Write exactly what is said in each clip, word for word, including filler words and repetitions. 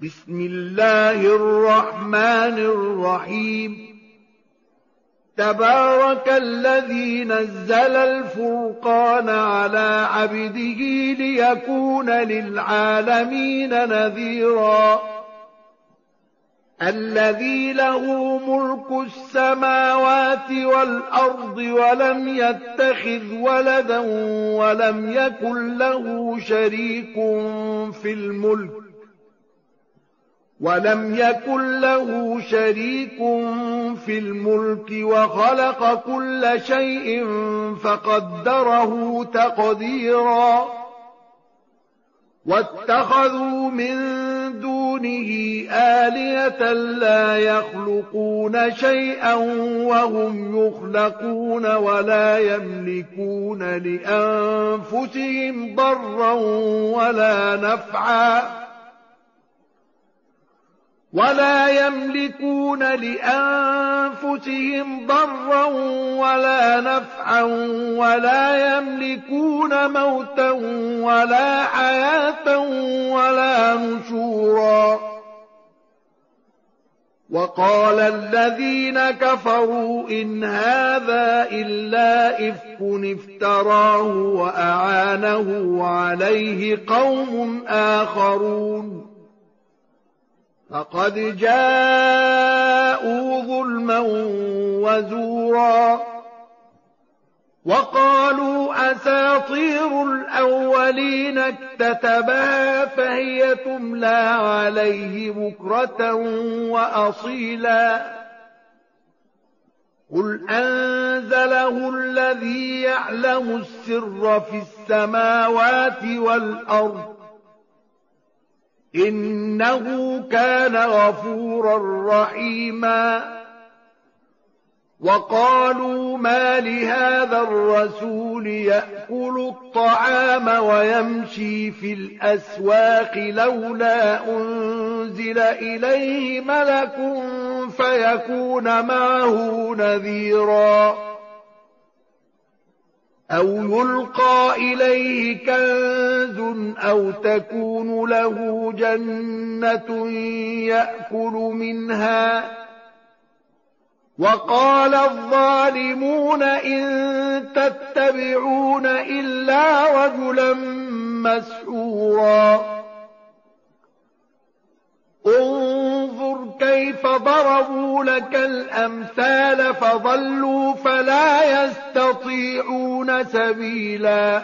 بسم الله الرحمن الرحيم تبارك الذي نزل الفرقان على عبده ليكون للعالمين نذيرا الذي له ملك السماوات والأرض ولم يتخذ ولدا ولم يكن له شريك في الملك ولم يكن له شريك في الملك وخلق كل شيء فقدره تقديرا واتخذوا من دونه آلهة لا يخلقون شيئا وهم يخلقون ولا يملكون لأنفسهم ضرا ولا نفعا ولا يملكون لأنفسهم ضرا ولا نفعا ولا يملكون موتا ولا حياة ولا نشورا وقال الذين كفروا إن هذا إلا إفك افتراه وأعانه عليه قوم آخرون فقد جاءوا ظلما وزورا وقالوا أساطير الأولين اكتتبها فهي تملى عليه بكرة وأصيلا قل أنزله الذي يعلم السر في السماوات والأرض إنه كان غفورا رحيما وقالوا ما لهذا الرسول يأكل الطعام ويمشي في الأسواق لولا أنزل إليه ملك فيكون معه نذيرا أو يلقى إليه كنز أو تكون له جنة يأكل منها وقال الظالمون إن تتبعون إلا رجلا مسحورا انظر كيف ضربوا لك الأمثال فضلوا فلا يستطيعون سبيلا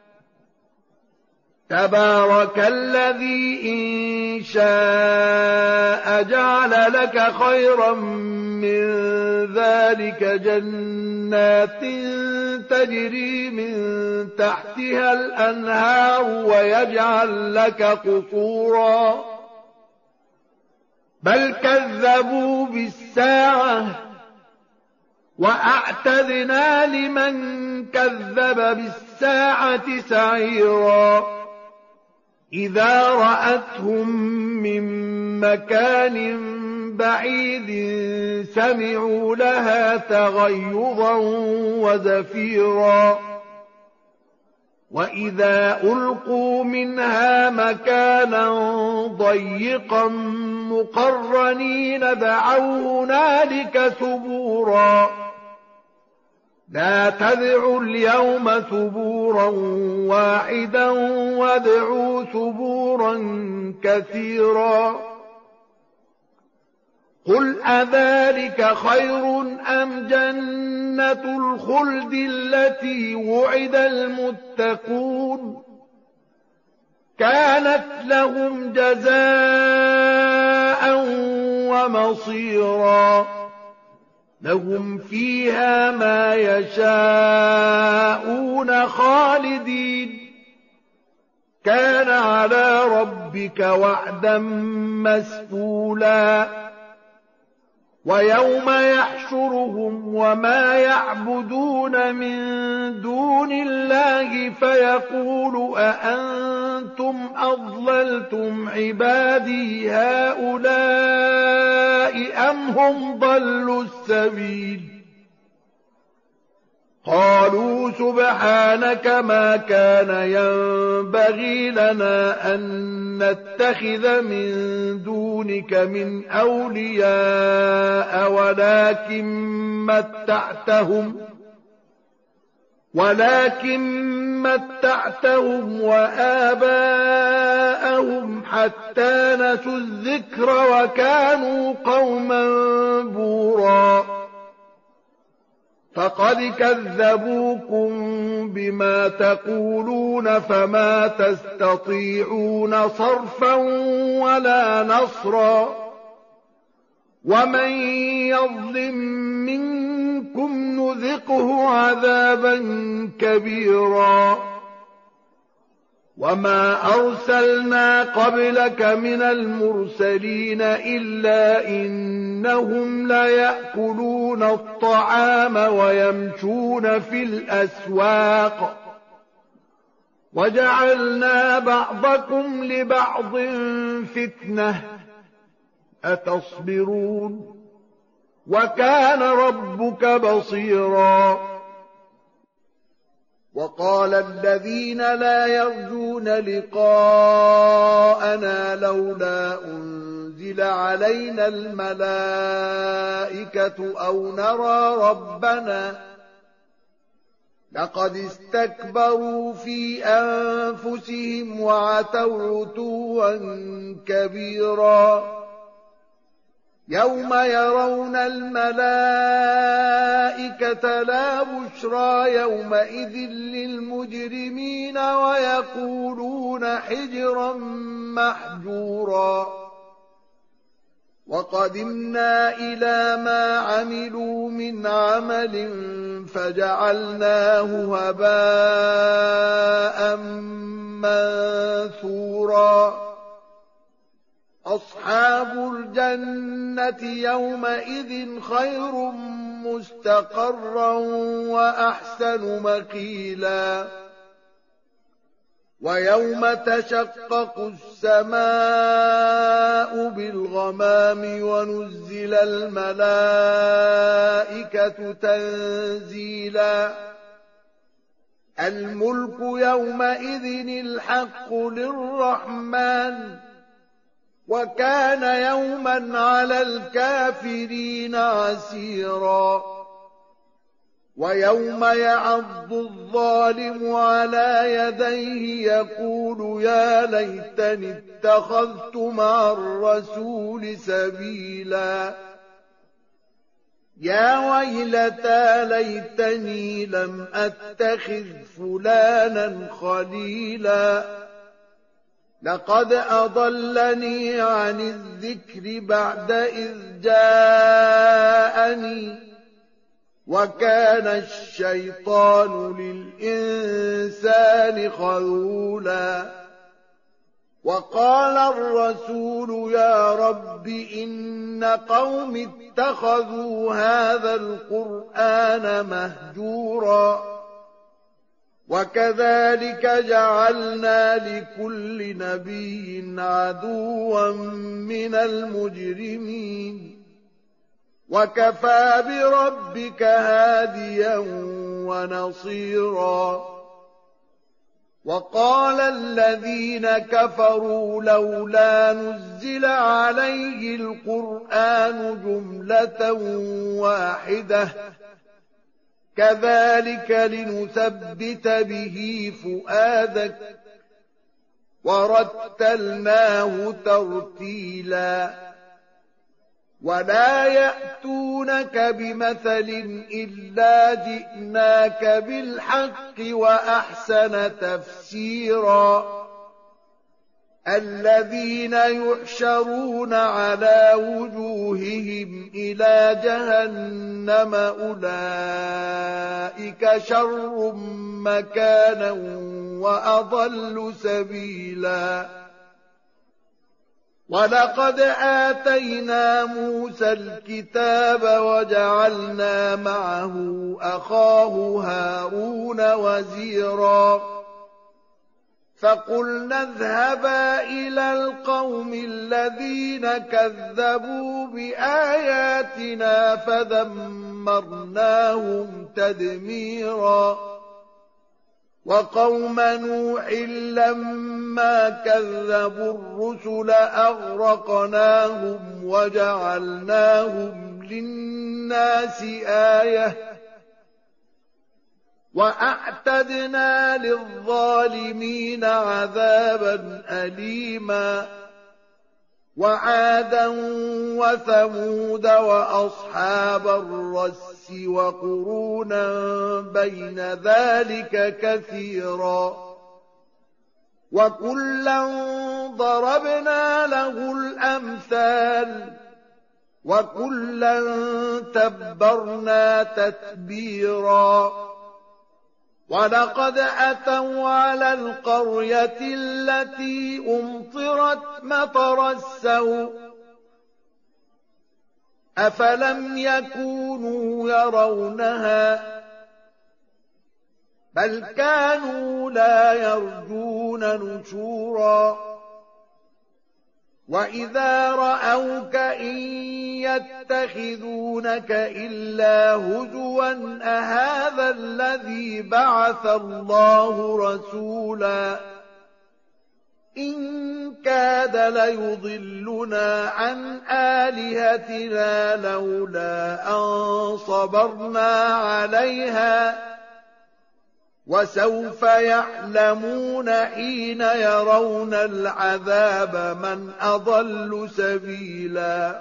تبارك الذي إن شاء جعل لك خيرا من ذلك جنات تجري من تحتها الأنهار ويجعل لك قصورا بل كذبوا بالساعة وأعتدنا لمن كذب بالساعة سعيرا إذا رأتهم من مكان بعيد سمعوا لها تغيظا وزفيرا وإذا ألقوا منها مكانا ضيقا مقرنين دعوا هنالك ثبورا لا تدعوا اليوم ثبورا واحدا وادعوا ثبورا كثيرا قل أذلك خير أم جنة الخلد التي وعد المتقون كانت لهم جزاء ومصيرا لهم فيها ما يشاءون خالدين كان على ربك وعدا مسئولا ويوم يحشرهم وما يعبدون من دون الله فيقول أأنتم أضللتم عبادي هؤلاء أم هم ضلوا السبيل قالوا سبحانك ما كان ينبغي لنا أن نتخذ من دونك من أولياء ولكن متعتهم ولكن متعتهم وآباءهم حتى نسوا الذكر وكانوا قوما بورا فقد كذبوكم بما تقولون فما تستطيعون صرفا ولا نصرا ومن يظلم منكم نذقه عذابا كبيرا وما أرسلنا قبلك من المرسلين إلا إنهم ليأكلون الطعام ويمشون في الأسواق وجعلنا بعضكم لبعض فتنة أتصبرون وكان ربك بصيرا وقال الذين لا يرجون لقاءنا لولا أنزل علينا الملائكة أو نرى ربنا لقد استكبروا في أنفسهم وعتوا عتوا كبيرا يوم يرون الملائكة لا بشرى يومئذ للمجرمين ويقولون حجرا محجورا وقدمنا إلى ما عملوا من عمل فجعلناه هباء منثورا أصحاب الجنة يومئذ خير مستقرا وأحسن مقيلا ويوم تشقق السماء بالغمام ونزل الملائكة تنزيلا الملك يومئذ الحق للرحمن وكان يوما على الكافرين عسيرا ويوم يعض الظالم على يديه يقول يا ليتني اتخذت مع الرسول سبيلا يا ويلتى ليتني لم أتخذ فلانا خليلا لقد أضلني عن الذكر بعد إذ جاءني وكان الشيطان للإنسان خذولا وقال الرسول يا رب إن قوم اتخذوا هذا القرآن مهجورا وكذلك جعلنا لكل نبي عدوا من المجرمين وكفى بربك هاديا ونصيرا وقال الذين كفروا لولا نزل عليه القرآن جملة واحدة كذلك لنثبت به فؤادك ورتلناه ترتيلا ولا يأتونك بمثل إلا جئناك بالحق وأحسن تفسيرا الذين يحشرون على وجوههم إلى جهنم أولئك شر مكانا وأضل سبيلا ولقد آتينا موسى الكتاب وجعلنا معه أخاه هارون وزيرا فقلنا اذهبا إلى القوم الذين كذبوا بآياتنا فدمرناهم تدميرا وقوم نوح لما كذبوا الرسل أغرقناهم وجعلناهم للناس آية وأعتدنا للظالمين عذابا أليما وعادا وثمود وأصحاب الرس وقرونا بين ذلك كثيرا وكلا ضربنا له الأمثال وكلا تبرنا تتبيرا ولقد أتوا على القرية التي أمطرت مطر السوء أفلم يكونوا يرونها بل كانوا لا يرجون نشورا وإذا رأوك إن يتخذونك إلا هزوا أهذا الذي بعث الله رسولا إن كاد ليضلنا عن آلهتنا لولا أن صبرنا عليها وسوف يعلمون حين يرون العذاب من أضل سبيلا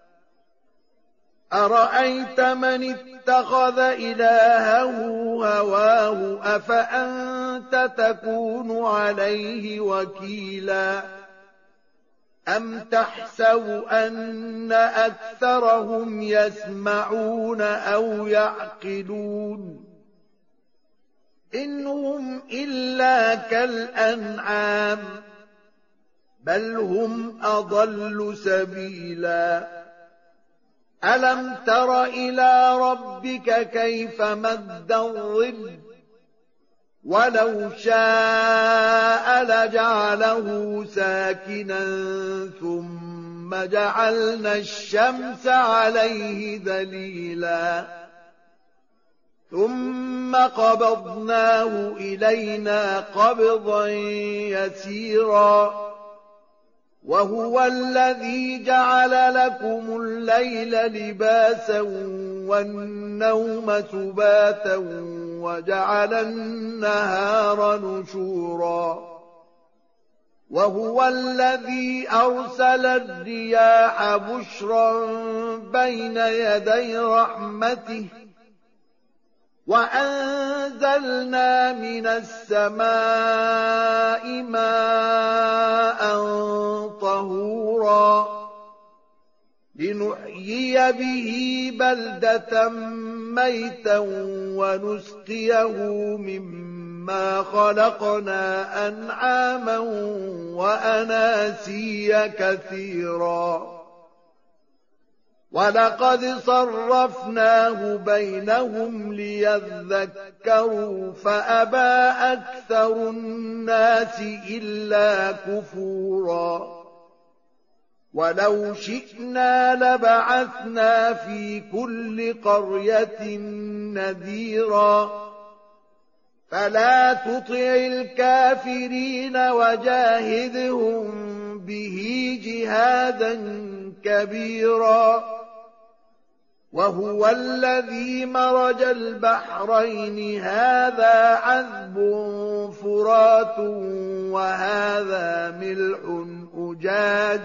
أرأيت من اتخذ إلهه هواه أفأنت تكون عليه وكيلا أم تحسب أن أكثرهم يسمعون أو يعقلون إن هم إلا كالأنعام بل هم أضل سبيلا ألم تر إلى ربك كيف مد الظل ولو شاء لجعله ساكنا ثم جعلنا الشمس عليه دليلا ثم قبضناه إلينا قبضا يسيرا وهو الذي جعل لكم الليل لباسا والنوم سباتا وجعل النهار نشورا وهو الذي أرسل الرياح بشرا بين يدي رحمته وأنزلنا من السماء ماء طهورا لنحيي به بلدة ميتا ونسقيه مما خلقنا أنعاما وأناسيا كثيرا ولقد صرفناه بينهم ليذكروا فأبى أكثر الناس إلا كفورا ولو شئنا لبعثنا في كل قرية نذيرا فلا تطع الكافرين وجاهدهم به جهادا كبيرا وهو الذي مرج البحرين هذا عذب فرات وهذا ملح أجاج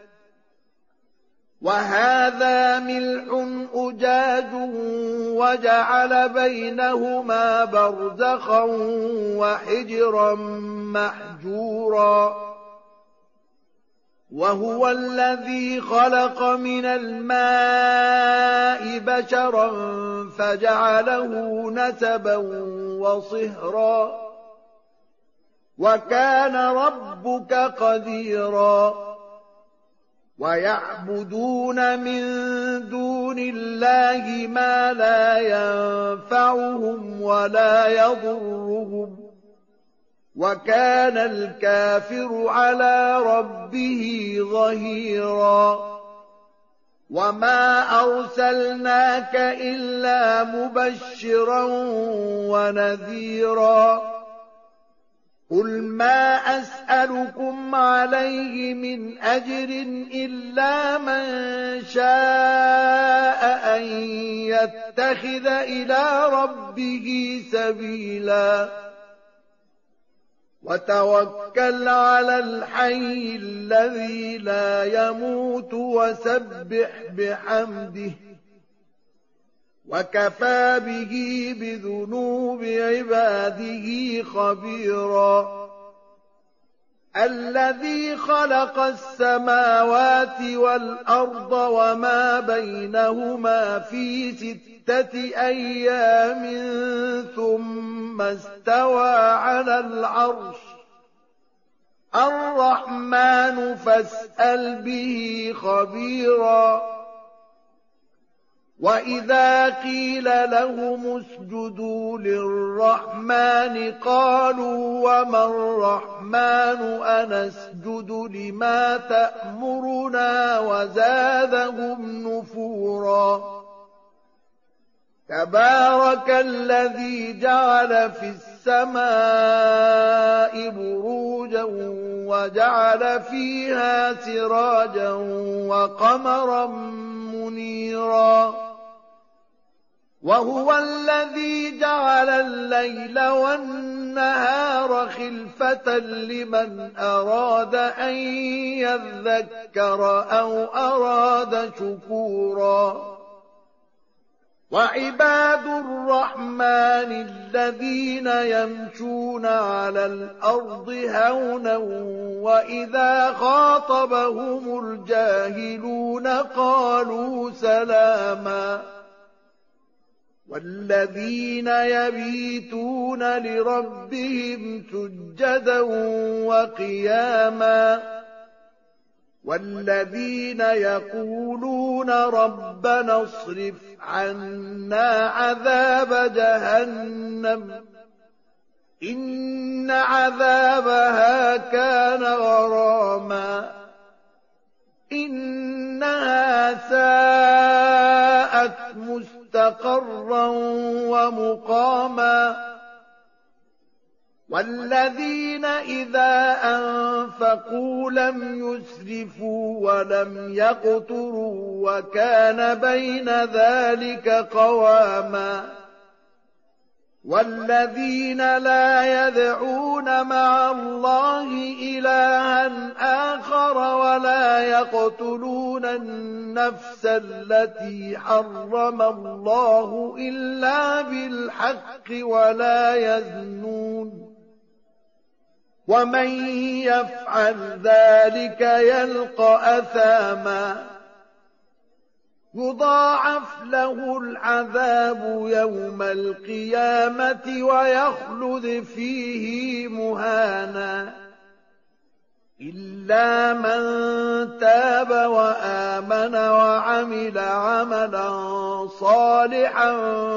وهذا ملح أجاج وجعل بينهما برزخا وحجرا محجورا وهو الذي خلق من الماء بشرا فجعله نسبا وصهرا وكان ربك قديرا ويعبدون من دون الله ما لا ينفعهم ولا يضرهم وكان الكافر على ربه ظهيرا وما أرسلناك إلا مبشرا ونذيرا قل ما أسألكم عليه من أجر إلا من شاء أن يتخذ إلى ربه سبيلا وتوكل على الحي الذي لا يموت وسبح بحمده وكفى به بذنوب عباده خبيرا الذي خلق السماوات والأرض وما بينهما في ستة أيام ثم استوى على العرش الرحمن فاسأل به خبيرا وإذا قيل لهم اسجدوا للرحمن قالوا وما الرحمن أنسجد لما تأمرنا وزادهم نفورا تبارك الذي جعل في السماء بروجا وجعل فيها سراجا وقمرا منيرا وهو الذي جعل الليل والنهار خلفة لمن أراد أن يذكر أو أراد شكورا وعباد الرحمن الذين يمشون على الأرض هونا وإذا خاطبهم الجاهلون قالوا سلاما والذين يبيتون لربهم سجدا وقياما والذين يقولون ربنا اصرف عنا عذاب جهنم إن عذابها كان غراما إنها ساءت مستقرا ومقاما والذين إذا أنفقوا لم يسرفوا ولم يقتروا وكان بين ذلك قواما والذين لا يدعون مع الله إلها آخر ولا يقتلون النفس التي حرم الله إلا بالحق ولا يزنون ومن يفعل ذلك يلقى أثاما يضاعف له العذاب يوم القيامة ويخلد فيه مهانا إلا من تاب وآمن وعمل عملا صالحا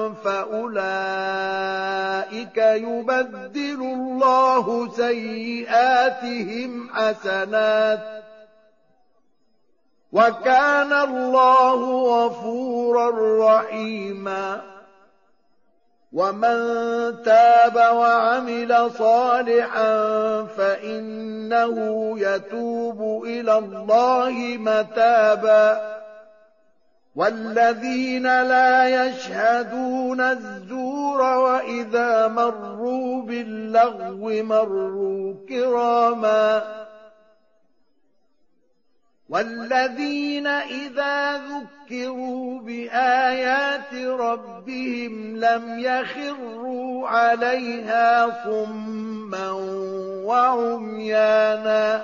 فأولئك يبدل الله سيئاتهم حسنات وكان الله غفورا رحيما ومن تاب وعمل صالحا فإنه يتوب إلى الله متابا والذين لا يشهدون الزور وإذا مروا باللغو مروا كراما والذين إذا ذكروا بآيات ربهم لم يخروا عليها صما وعميانا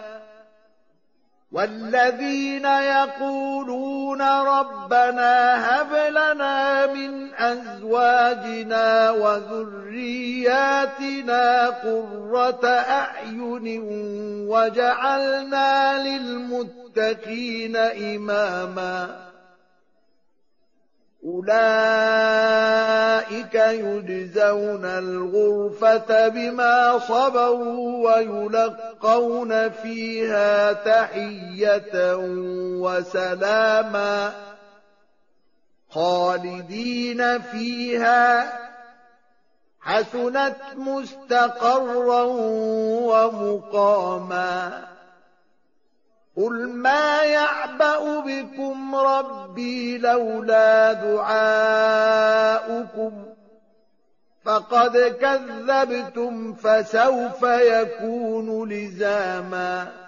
والذين يقولون ربنا هب لنا من أزواجنا وذرياتنا قرة أعين وجعلنا للمتقين إماما أولئك يجزون الغرفة بما صبروا ويلقون فيها تحية وسلاما خالدين فيها حسنت مستقرا ومقاما قل ما يعبأ بكم ربي لولا دعاؤكم فقد كذبتم فسوف يكون لزاما